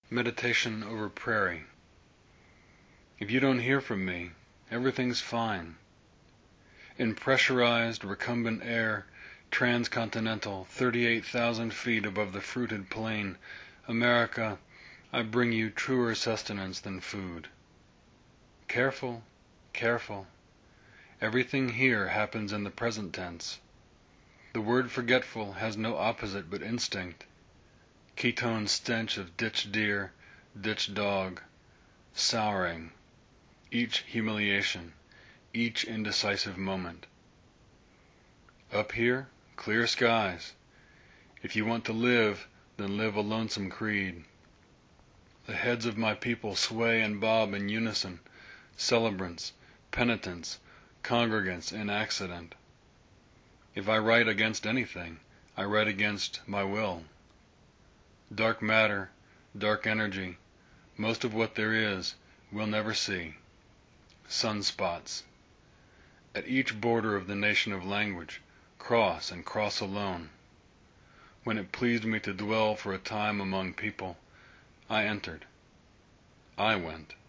Meditation over Prairie. If you don't hear from me, everything's fine. In pressurized, recumbent air, transcontinental, 38,000 feet above the fruited plain, America, I bring you truer sustenance than food. Careful, careful. Everything here happens in the present tense. The word forgetful has no opposite but instinct. Ketone stench of ditched deer, ditched dog, souring, each humiliation, each indecisive moment. Up here, clear skies. If you want to live, then live a lonesome creed. The heads of my people sway and bob in unison, celebrants, penitents, congregants in accident. If I write against anything, I write against my will. Dark matter, dark energy, most of what there is, we'll never see. Sunspots. At each border of the nation of language, cross and cross alone. When it pleased me to dwell for a time among people, I entered. I went.